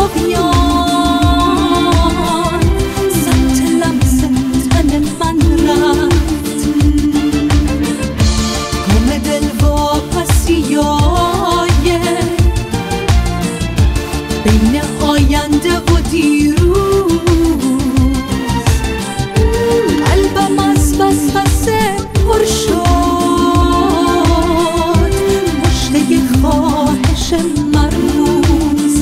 تقیان سمت لمس تن من رفت، گم دل واپسیای بین آینده و دیروز. قلبم از وسوسه پر شد، مشت یک خواهش مرموز.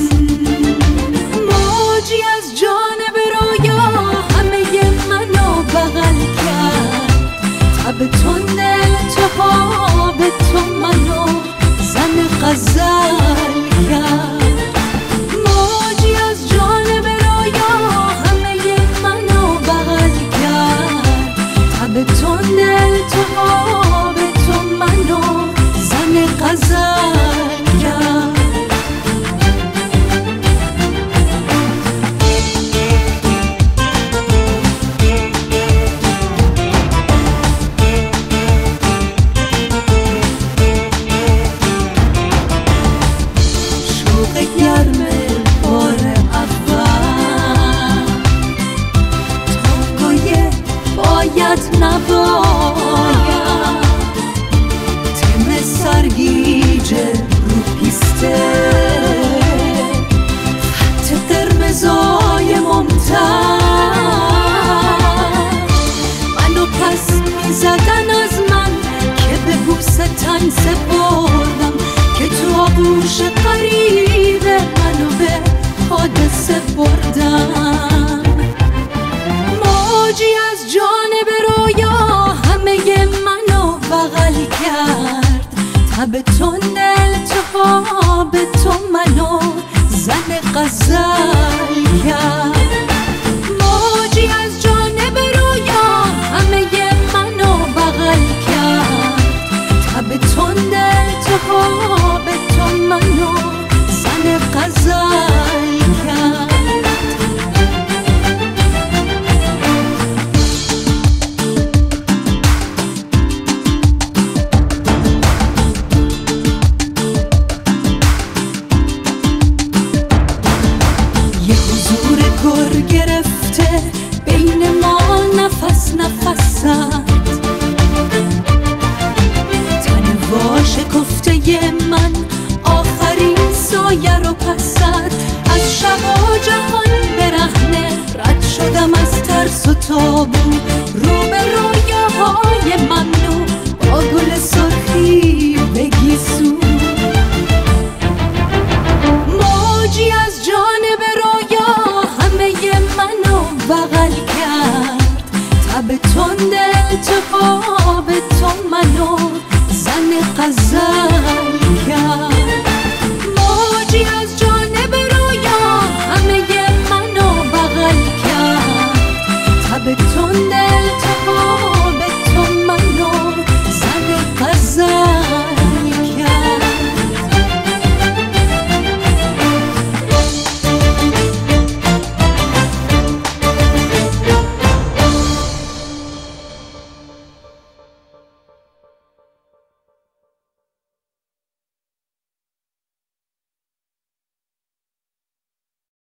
موجی از جانب رویا همه منو بغل کرد، تب تند التهاب تو منو زن غزل کرد. موجی از جانب رویا همه منو بغل کرد، تب تند التهاب تو منو زن غزل کرد. شوق گرم بار اول، تانگوی باید نباید، تم سرگیجه رو پیسته، خط قرمزای ممتد. منو پس میزدن از من که به بوس تن سپردم، که تو آغوش قریب منو به حادثه بردم. موجی از جانب رویا همه منو بغل کرد، تب تند التهاب تو منو زن غزل کرد. موجی از جانب رویا همه منو بغل کرد، تب تند التهاب تو منو زن غزل کرد. یه حضور گر گرفته بین ما نفس نفست، تن واشکفته من آخرین سایه رو پسد. از شب و جهان برهنه رد شدم از ترس و تابو، رو به رویاهای ممنوع با گل سرخی بگیسو. موجی از جانب رویا همه منو بغل کرد، تب تند التهاب تو منو زن غزل